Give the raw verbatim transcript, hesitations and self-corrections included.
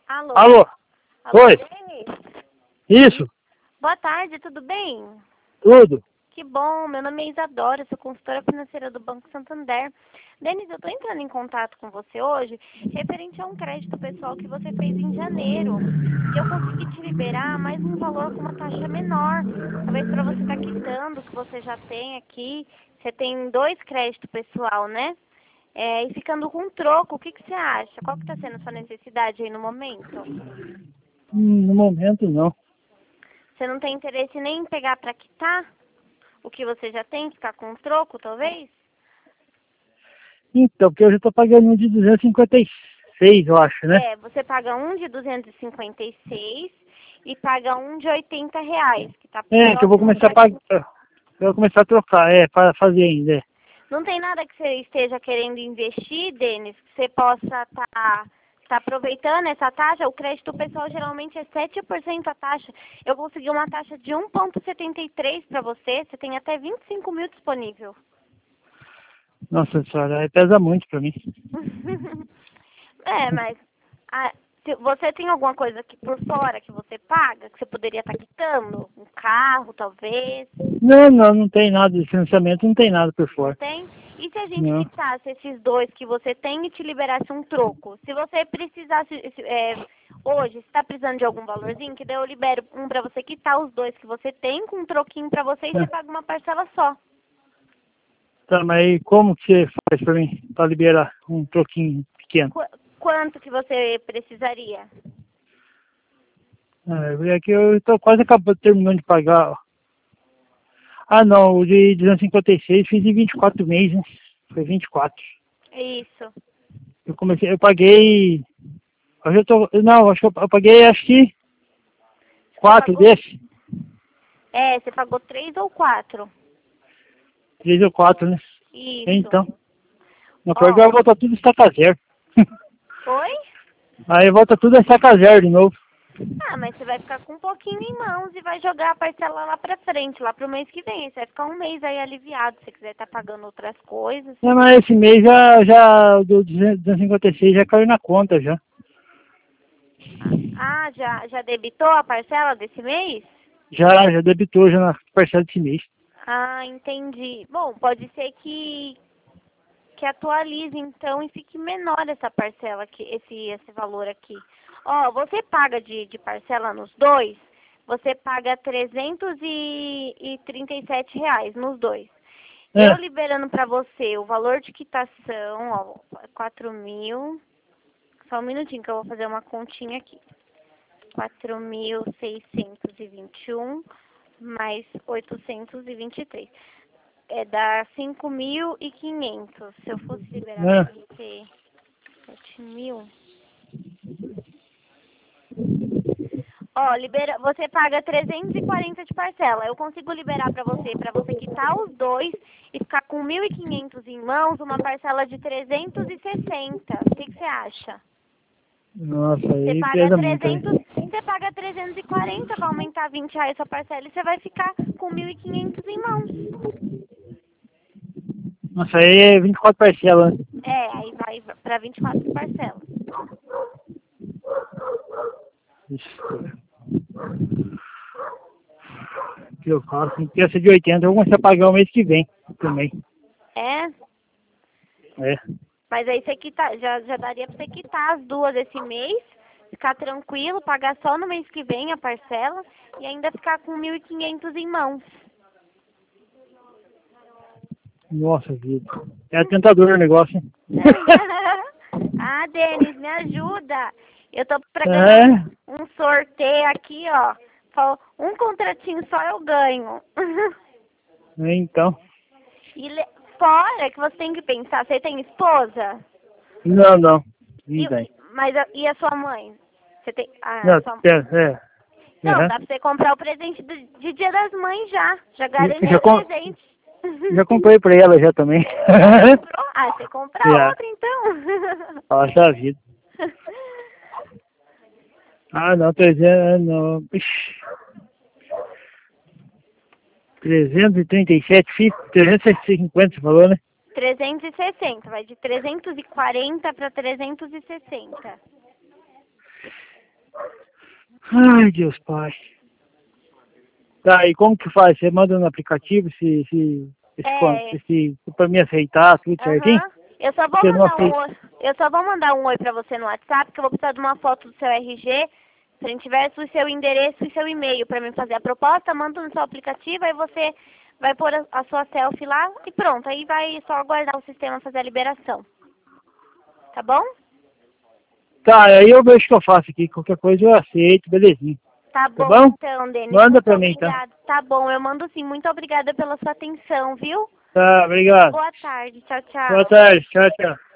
Alô? Alô? Alô, Oi? Denis? Isso? Boa tarde, tudo bem? Tudo? Que bom, meu nome é Isadora, sou consultora financeira do Banco Santander. Denis, eu estou entrando em contato com você hoje referente a um crédito pessoal que você fez em janeiro. E eu consegui te liberar mais um valor com uma taxa menor. Talvez para você estar quitando o que você já tem aqui. Você tem dois créditos pessoal, né? É, e ficando com um troco, o que, que você acha? Qual que está sendo a sua necessidade aí no momento? Hum, No momento não. Você não tem interesse nem em pegar para quitar o que você já tem, ficar com um troco, talvez? Então, porque eu já estou pagando um de duzentos e cinquenta e seis, eu acho, né? É, você paga um de duzentos e cinquenta e seis e paga um de oitenta reais, que tá É, que eu vou próximo começar a da... pagar. Eu vou começar a trocar, é, para fazer ainda. É. Não tem nada que você esteja querendo investir, Denis, que você possa estar tá, tá aproveitando essa taxa? O crédito pessoal geralmente é sete por cento a taxa. Eu consegui uma taxa de um vírgula setenta e três para você, você tem até vinte e cinco mil disponível. Nossa senhora, aí pesa muito para mim. É, mas ah, se você tem alguma coisa aqui por fora que você paga, que você poderia estar quitando? Um carro, talvez? Não, não, não tem nada de financiamento, não tem nada por Não fora. tem? E se a gente Não. quitasse esses dois que você tem e te liberasse um troco? Se você precisasse, é, hoje, está precisando de algum valorzinho, que daí eu libero um para você quitar os dois que você tem, com um troquinho para você e você É. paga uma parcela só. Tá, mas aí como que você faz para mim, para liberar um troquinho pequeno? Qu- quanto que você precisaria? É, é que eu estou quase acabando, terminando de pagar. Ó. Ah, não, o de duzentos e cinquenta e seis fiz em vinte e quatro meses, né? Foi vinte e quatro. Isso. Eu comecei, eu paguei. Hoje eu tô. Não, acho que eu, eu paguei acho que Você quatro pagou? desses. É, você pagou três ou quatro? Três ou quatro, né? Isso. Então. Na pior que Ó, vai voltar tudo estaca zero. oi? Aí volta tudo a estaca zero de novo. Ah, mas você vai ficar com um pouquinho em mãos e vai jogar a parcela lá pra frente, lá pro mês que vem. Você vai ficar um mês aí aliviado, se você quiser estar pagando outras coisas. É, mas esse mês já, já do duzentos e cinquenta e seis já caiu na conta já. Ah, já, já debitou a parcela desse mês? Já, já debitou já na parcela desse mês. Ah, entendi. Bom, pode ser que, que atualize então e fique menor essa parcela aqui, esse, esse valor aqui. Ó, você paga de, de parcela nos dois, você paga trezentos e trinta e sete reais nos dois. Eu É, liberando para você o valor de quitação, ó, quatro mil. Só um minutinho que eu vou fazer uma continha aqui. quatro mil seiscentos e vinte e um mais oitocentos e vinte e três. É, dá cinco mil e quinhentos. Se eu fosse liberar é. para você sete mil. Ó, libera, você paga trezentos e quarenta de parcela. Eu consigo liberar para você, para você quitar os dois e ficar com mil e quinhentos em mãos, uma parcela de trezentos e sessenta. O que que você acha? Nossa, Você aí paga pesa muito aí. trezentos, você paga trezentos e quarenta, vai aumentar vinte reais sua parcela e você vai ficar com mil e quinhentos em mãos. Nossa, aí é vinte e quatro parcelas, né? É, aí vai para vinte e quatro parcelas. Ixi, que eu faço, tem que ser de oitenta, eu vou começar a pagar o mês que vem também. É, É. mas aí você quita, já, já daria para você quitar as duas esse mês, ficar tranquilo, pagar só no mês que vem a parcela e ainda ficar com mil e quinhentos em mãos. Nossa vida. É tentador o negócio, hein? Ah, Denis, me ajuda. Eu tô pra ganhar É, um, um sorteio aqui, ó. Só um contratinho só eu ganho. então. E le- fora que você tem que pensar, você tem esposa? Não, não. E, E daí? mas a- e a sua mãe? Você tem. Ah, Não, sua... é, é. Não, Uhum. dá pra você comprar o presente de, de Dia das Mães já. Já Já, garante já, o com, presente. já comprei pra ela já também. Já comprou? Ah, você compra Já. outra então. Nossa vida. Ah, não, trezentos, não. Ixi. trezentos e trinta e sete, fi- trezentos e cinquenta, você falou, né? trezentos e sessenta, vai de trezentos e quarenta para trezentos e sessenta. Ai, Deus Pai. Tá, e como que faz? Você manda no aplicativo se, se, esse, É. esse, pra mim aceitar, tudo certinho? Aham. Eu só vou Porque eu não mandar um aceito. oi. Eu só vou mandar um oi pra você no WhatsApp, que eu vou precisar de uma foto do seu R G, frente e verso, o seu endereço e seu e-mail pra mim fazer a proposta. Manda no seu aplicativo, aí você vai pôr a, a sua selfie lá e pronto. Aí vai só aguardar o sistema fazer a liberação. Tá bom? Tá, aí eu vejo o que eu faço aqui. Qualquer coisa eu aceito, belezinha. Tá Tá bom, bom? então, Denis. Manda Muito pra mim, tá? obrigada. Tá bom, eu mando sim. Muito obrigada pela sua atenção, viu? Tá, obrigado. Boa tarde. Tchau, Boa tchau. tarde, tchau, tchau.